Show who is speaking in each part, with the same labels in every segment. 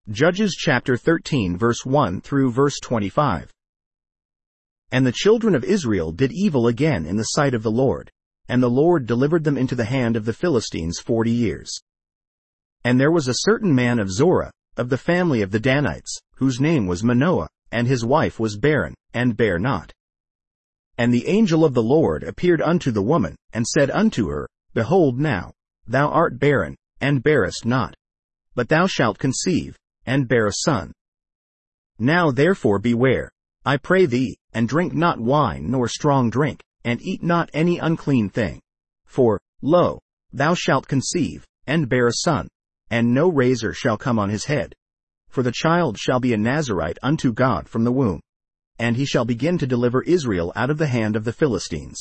Speaker 1: Judges chapter 13 verse 1 through verse 25. And the children of Israel did evil again in the sight of the Lord, and the Lord delivered them into the hand of the Philistines 40 years. And there was a certain man of Zorah, of the family of the Danites, whose name was Manoah, and his wife was barren, and bare not. And the angel of the Lord appeared unto the woman, and said unto her, Behold now, thou art barren, and bearest not. But thou shalt conceive, and bear a son. Now therefore beware, I pray thee, and drink not wine nor strong drink, and eat not any unclean thing. For, lo, thou shalt conceive, and bear a son, and no razor shall come on his head. For the child shall be a Nazarite unto God from the womb, and he shall begin to deliver Israel out of the hand of the Philistines.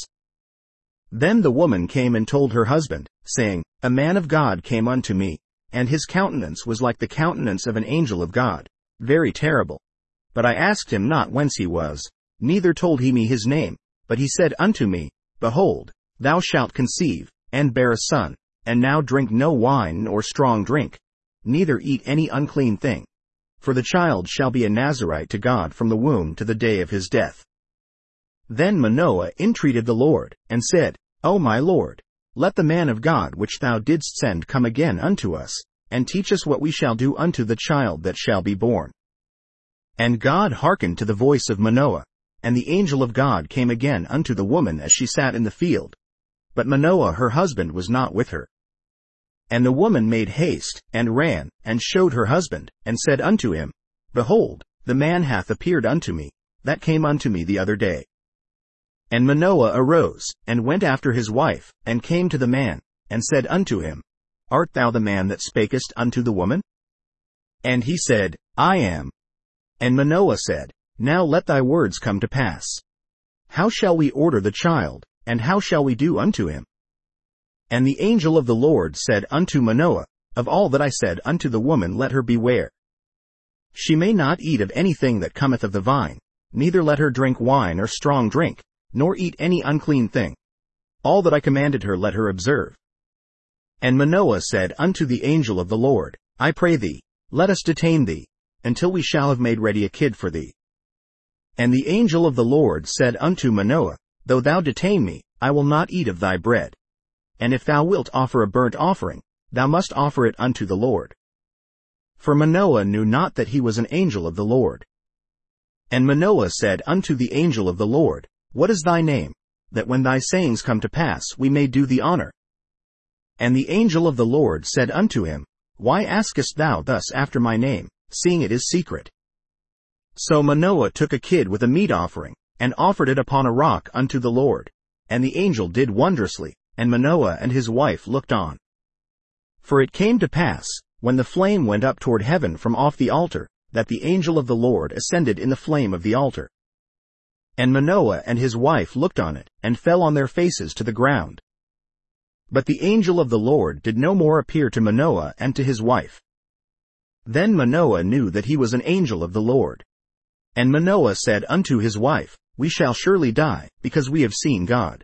Speaker 1: Then the woman came and told her husband, saying, A man of God came unto me, and his countenance was like the countenance of an angel of God, very terrible. But I asked him not whence he was, neither told he me his name, but he said unto me, Behold, thou shalt conceive, and bear a son, and now drink no wine nor strong drink, neither eat any unclean thing. For the child shall be a Nazarite to God from the womb to the day of his death. Then Manoah entreated the Lord, and said, O my Lord, let the man of God which thou didst send come again unto us, and teach us what we shall do unto the child that shall be born. And God hearkened to the voice of Manoah, and the angel of God came again unto the woman as she sat in the field. But Manoah her husband was not with her. And the woman made haste, and ran, and showed her husband, and said unto him, Behold, the man hath appeared unto me, that came unto me the other day. And Manoah arose, and went after his wife, and came to the man, and said unto him, Art thou the man that spakest unto the woman? And he said, I am. And Manoah said, Now let thy words come to pass. How shall we order the child, and how shall we do unto him? And the angel of the Lord said unto Manoah, Of all that I said unto the woman let her beware. She may not eat of anything that cometh of the vine, neither let her drink wine or strong drink, nor eat any unclean thing. All that I commanded her let her observe. And Manoah said unto the angel of the Lord, I pray thee, let us detain thee, until we shall have made ready a kid for thee. And the angel of the Lord said unto Manoah, Though thou detain me, I will not eat of thy bread. And if thou wilt offer a burnt offering, thou must offer it unto the Lord. For Manoah knew not that he was an angel of the Lord. And Manoah said unto the angel of the Lord, What is thy name, that when thy sayings come to pass we may do thee honor? And the angel of the Lord said unto him, Why askest thou thus after my name, seeing it is secret? So Manoah took a kid with a meat offering, and offered it upon a rock unto the Lord. And the angel did wondrously, and Manoah and his wife looked on. For it came to pass, when the flame went up toward heaven from off the altar, that the angel of the Lord ascended in the flame of the altar. And Manoah and his wife looked on it, and fell on their faces to the ground. But the angel of the Lord did no more appear to Manoah and to his wife. Then Manoah knew that he was an angel of the Lord. And Manoah said unto his wife, We shall surely die, because we have seen God.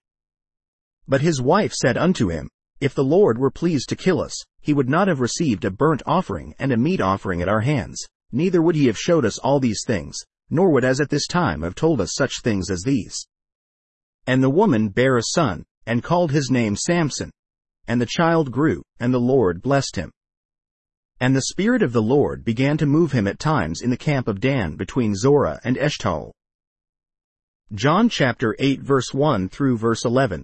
Speaker 1: But his wife said unto him, If the Lord were pleased to kill us, he would not have received a burnt offering and a meat offering at our hands, neither would he have showed us all these things, nor would as at this time have told us such things as these. And the woman bare a son, and called his name Samson. And the child grew, and the Lord blessed him. And the Spirit of the Lord began to move him at times in the camp of Dan between Zorah and Eshtaol. John chapter 8 verse 1 through verse 11.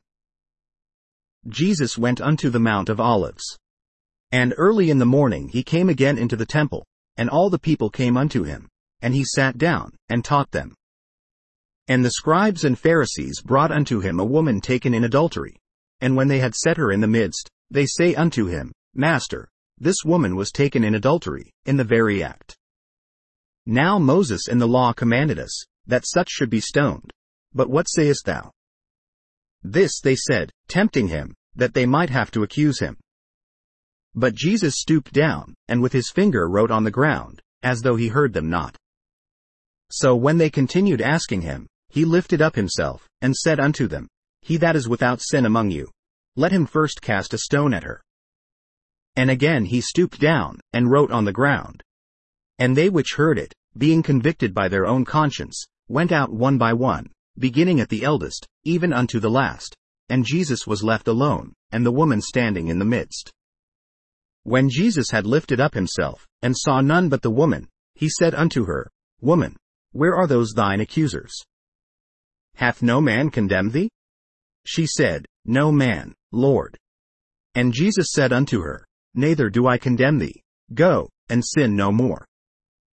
Speaker 1: Jesus went unto the Mount of Olives. And early in the morning he came again into the temple, and all the people came unto him, and he sat down, and taught them. And the scribes and Pharisees brought unto him a woman taken in adultery. And when they had set her in the midst, they say unto him, Master, this woman was taken in adultery, in the very act. Now Moses in the law commanded us, that such should be stoned. But what sayest thou? This they said, tempting him, that they might have to accuse him. But Jesus stooped down, and with his finger wrote on the ground, as though he heard them not. So when they continued asking him, he lifted up himself, and said unto them, He that is without sin among you, let him first cast a stone at her. And again he stooped down, and wrote on the ground. And they which heard it, being convicted by their own conscience, went out one by one, beginning at the eldest, even unto the last. And Jesus was left alone, and the woman standing in the midst. When Jesus had lifted up himself, and saw none but the woman, he said unto her, Woman, where are those thine accusers? Hath no man condemned thee? She said, No man, Lord. And Jesus said unto her, Neither do I condemn thee. Go, and sin no more.